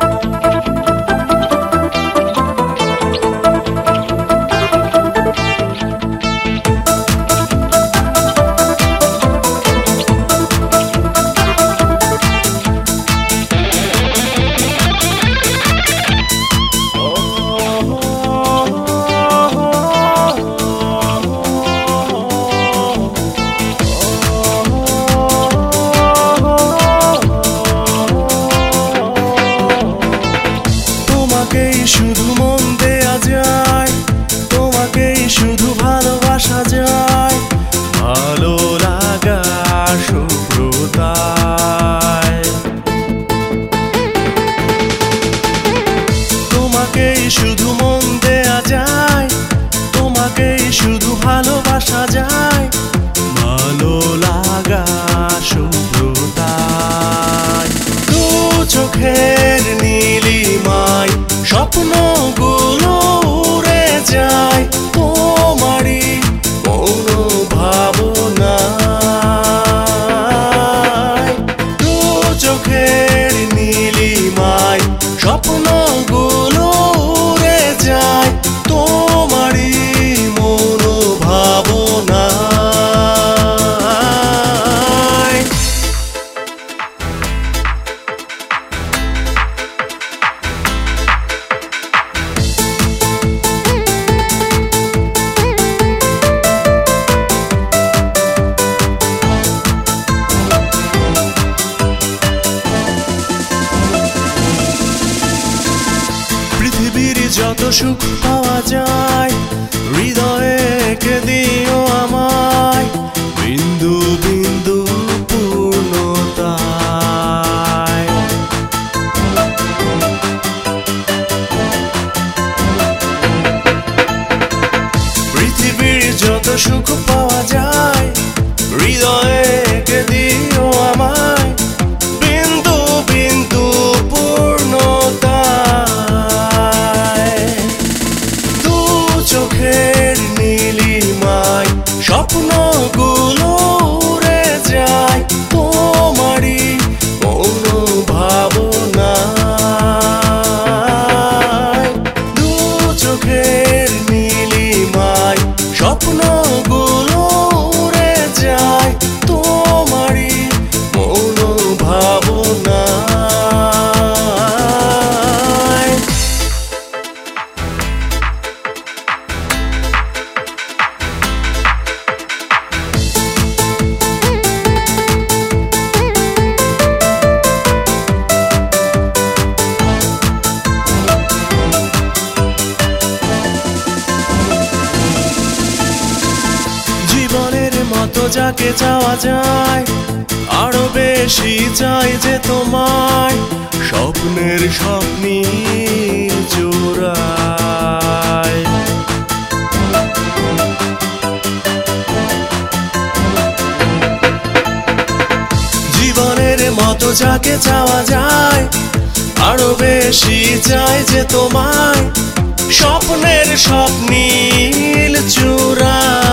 শুধু মন দেয়া যায়, তোমাকেই শুধু ভালোবাসা যায়, ভালো লাগা শুভ্রতায়। তোমাকেই শুধু মন দেয়া যায়, তোমাকেই শুধু ভালোবাসা যায়, ভালো লাগা শুভ্রতায়। দু চোখের নীলিমায় স্বপ্নগুলো উড়ে যায় তোমারই মৌন ভাবনায়। দু চোখের নীলিমায় স্বপ্নগুলো উড়ে যায় তোমারই মৌন ভাবনায়। পৃথিবীর যত সুখ পাওয়া যায় হৃদয়ে এঁকে দিও আমায়, বিন্দু বিন্দু পূর্ণতায়। পৃথিবীর যত সুখ পাওয়া যায় হৃদয়ে এঁকে দিও আমায়, বিন্দু বিন্দু পূর্ণতায়। দু চোখের নীলিমায় স্বপ্নগুলো উড়ে যায় তোমারই মৌন ভাবনায়। দু চোখের নীলিমায় স্বপ্নগুলো উড়ে যায় তোমারই মৌন ভাবনায়। জীবনের মতো যাকে চাওয়া যায় আরো বেশি চাই যে তোমায়, স্বপ্নের স্বপ্নী জোড়ায়। জীবনের মতো যাকে চাওয়া যায় আরো বেশি চাই যে তোমায়, স্বপ্নের স্বপ্নীল চূড়ায়।